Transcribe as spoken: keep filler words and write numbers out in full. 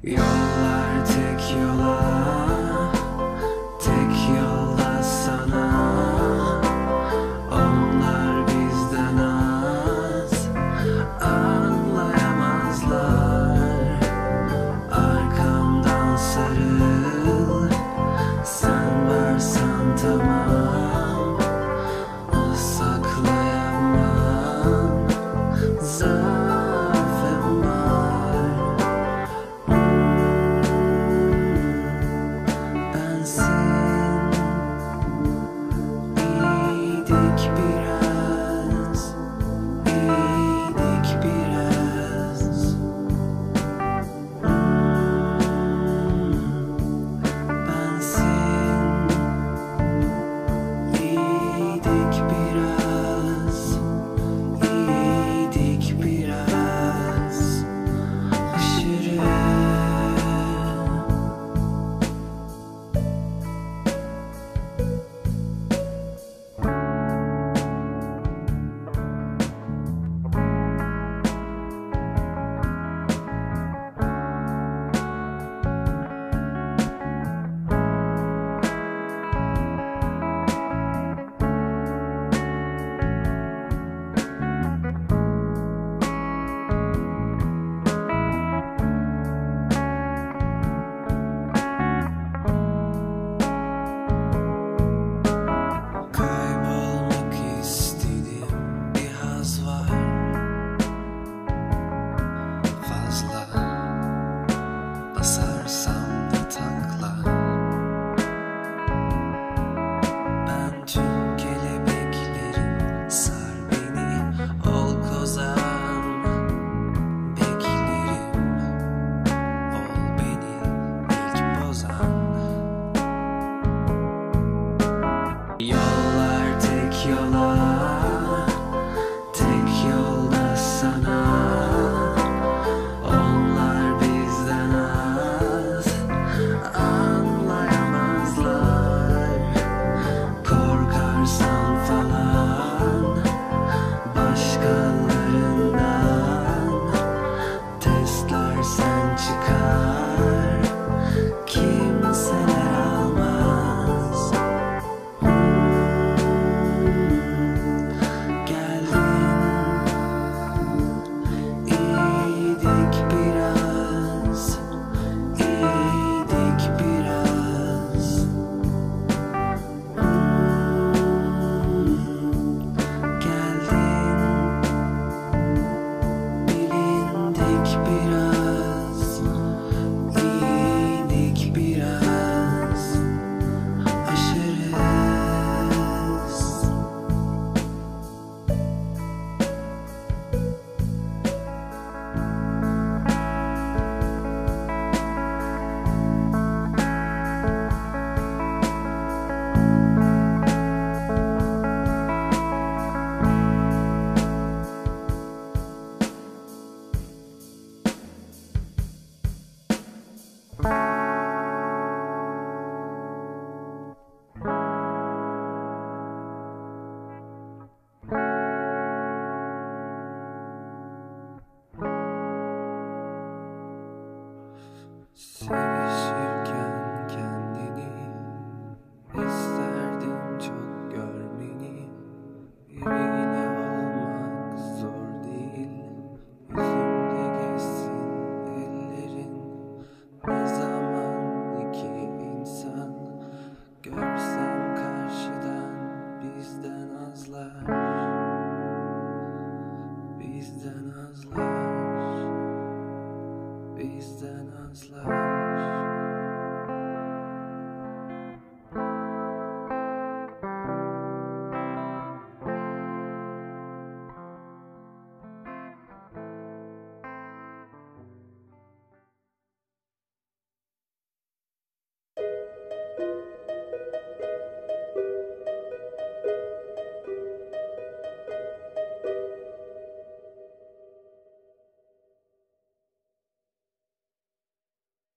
Yollar tek yola, tek yola sana. Onlar bizden az, anlayamazlar. Arkamdan sarıl, sen varsan tamam. Saklayamam, zaafım var. Bensin, iyiydik biraz, iyiydik biraz. Bensin, iyiydik biraz, iyiydik biraz. Aşırı. Kaybolmak istediğim bir haz var, fazla basarsam da takla. Ben tüm kelebeklerim, sar beni, ol kozan. Beklerim, ol beni ilk bozan. Yollar tek yola, tek yolda sana. Onlar bizden az, anlayamazlar. Korkarsan falan başkalarından, testlersen çıkar, kimseler almaz. İyiydik biraz, iyiydik biraz. Geldin, bilindik biraz, iyiydik biraz. Aşırız. Sevişirken kendini isterdim çok görmeni. Biriyle olmak zor değil, yüzümde geçsin ellerin. Ne zaman iki insan görsem karşıdan, bizden azlar, bizden azlar, bizden azlar.